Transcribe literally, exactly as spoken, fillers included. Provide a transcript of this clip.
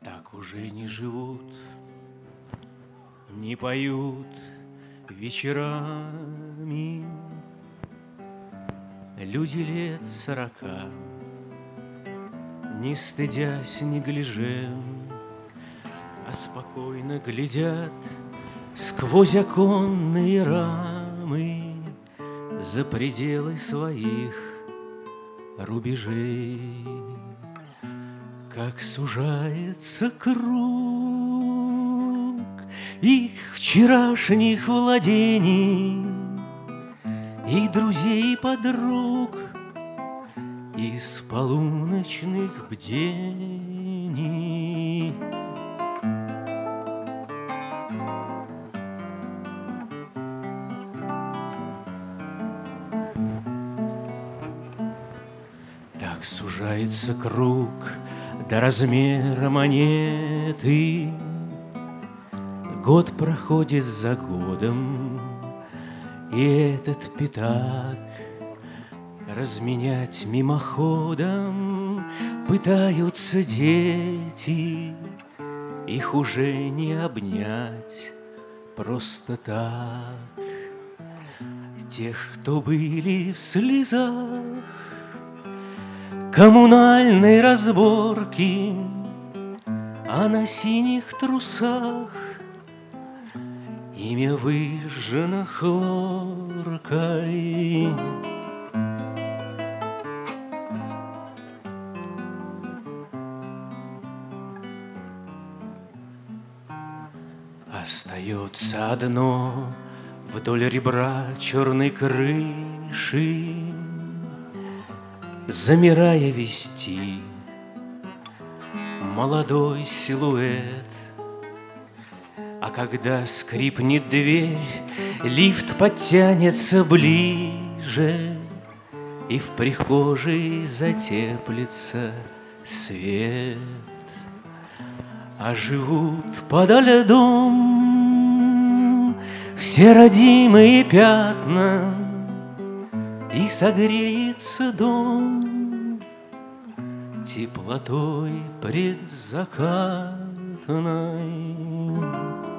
Так уже не живут, не поют вечерами люди лет сорока, не стыдясь, не гляже, а спокойно глядят сквозь оконные рамы за пределы своих рубежей. Как сужается круг их вчерашних владений, и друзей, и подруг из полуночных бдений. Так сужается круг до размера монеты, год проходит за годом, и этот пятак разменять мимоходом пытаются дети, их уже не обнять просто так. Тех, кто были в слезах коммунальной разборки, а на синих трусах имя выжжено хлоркой. Остается одно вдоль ребра черной крыши, замирая вести молодой силуэт. А когда скрипнет дверь, лифт подтянется ближе, и в прихожей затеплится свет. А живут подо льдом все родимые пятна, и согреется дом теплотой предзакатной.